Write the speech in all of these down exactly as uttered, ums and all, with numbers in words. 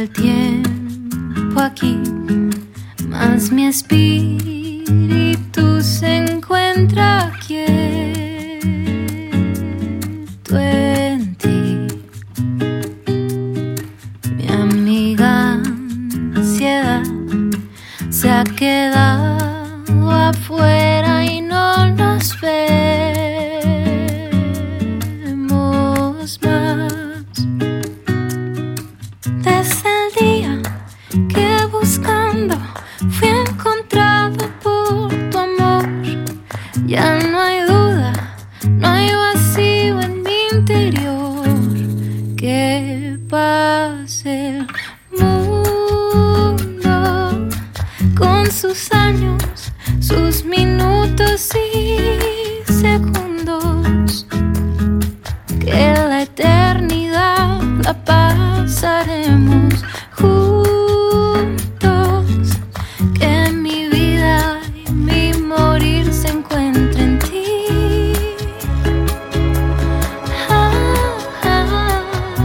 el tiempo aquí, más mi espíritu se encuentra quieto en ti. Mi amiga ansiedad se ha quedado afuera y no nos vemos más. Desde el día que buscando fui encontrado por tu amor, ya no hay duda, no hay vacío en mi interior. Que pase el mundo con sus años, sus minutos y segundos, que la eternidad la pasaremos juntos, que mi vida y mi morir se encuentren en ti. Ah, ah.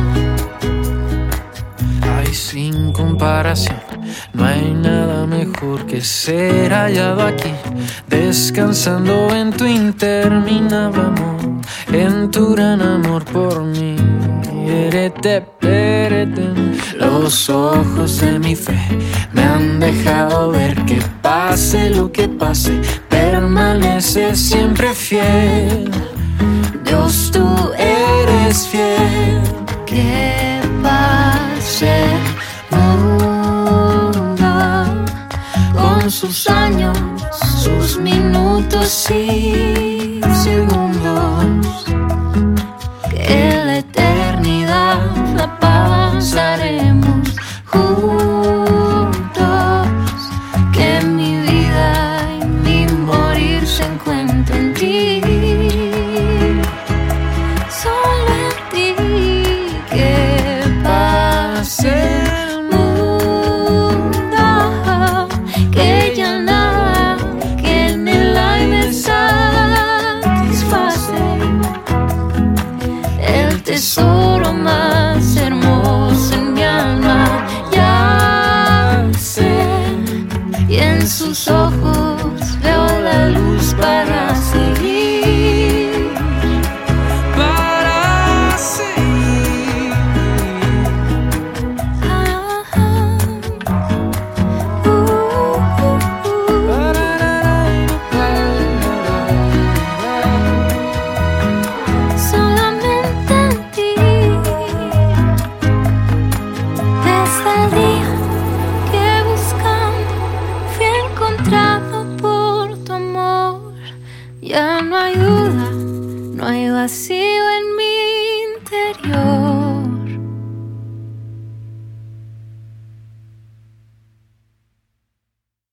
Ay, sin comparación, no hay nada mejor que ser hallado aquí, descansando en tu interminable amor, en tu gran amor por mí. Erete, perete. Los ojos de mi fe me han dejado ver que pase lo que pase, permanece siempre fiel. Dios, tú eres fiel. Que pase el mundo con sus años, sus minutos y segundos, que la eternidad la pasaremos juntos, que mi vida y mi morir se encuentren en ti, solo en ti. Que pase el mundo, que ya nada que en el aire satisface, el tesoro más hermoso en mi alma yace, y en sus ojos veo la luz para seguir, Para seguir. ah, ah. Uh, uh, uh. Solamente en ti. Desde el día que buscando fui encontrado por tu amor, ya no hay duda, no hay vacío en mi interior.